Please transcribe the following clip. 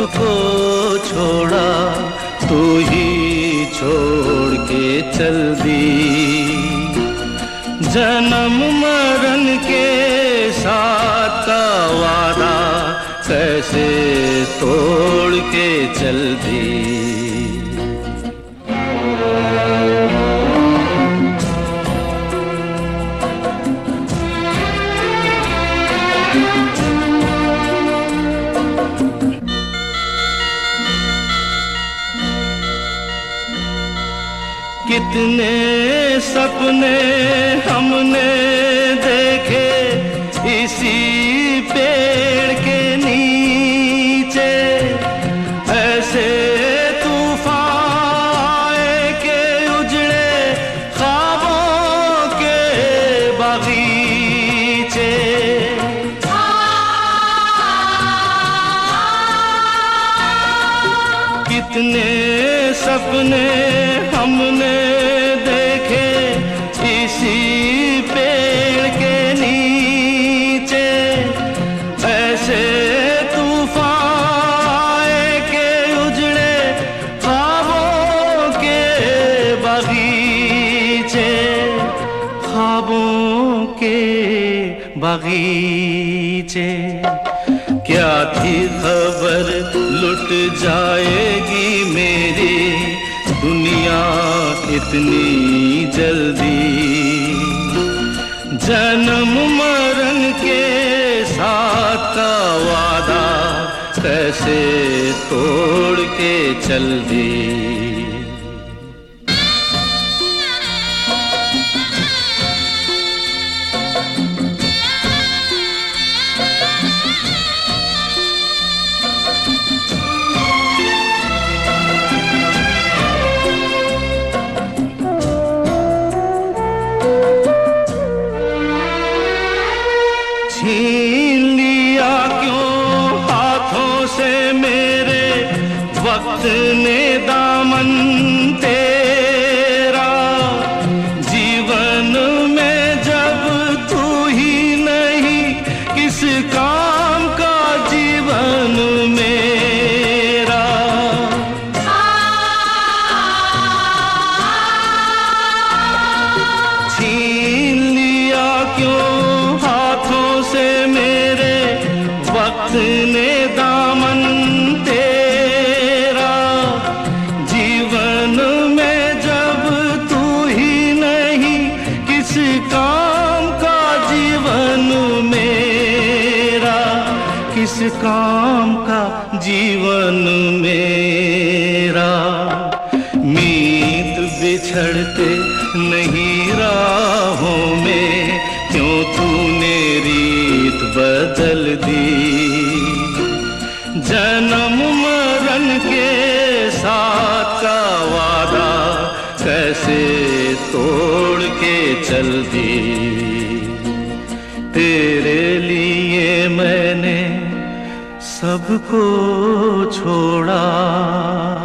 सबको छोड़ा, तू ही छोड़ के चल दी। जन्म मरण के साथ का वादा कैसे तोड़ के चल दी। कितने सपने हमने देखे इसी पेड़ के नीचे, ऐसे तूफान आए के उजड़े ख्वाबों के बागीचे। कितने सपने हमने देखे इसी पेड़ के नीचे, ऐसे तूफान आए के उजड़े ख्वाबों के बागीचे, ख्वाबों के बागीचे। क्या थी खबर लुट जाएगी मेरी दुनिया इतनी जल्दी। जन्म मरण के साथ का वादा कैसे तोड़ के चल दी। छीन लिया क्यों हाथों से मेरे वक्त ने दामन तेरा। जीवन में जब तू ही नहीं किस काम का जीवन मेरा। छीन लिया क्यों से मेरे वक्त ने दामन तेरा। जीवन में जब तू ही नहीं किस काम का जीवन मेरा, किस काम का जीवन मेरा। मीत बिछड़ते नहीं राहों में, क्यों तूने रीत बदल दी। जन्म मरण के साथ का वादा कैसे तोड़ के चल दी। तेरे लिए मैंने सबको छोड़ा।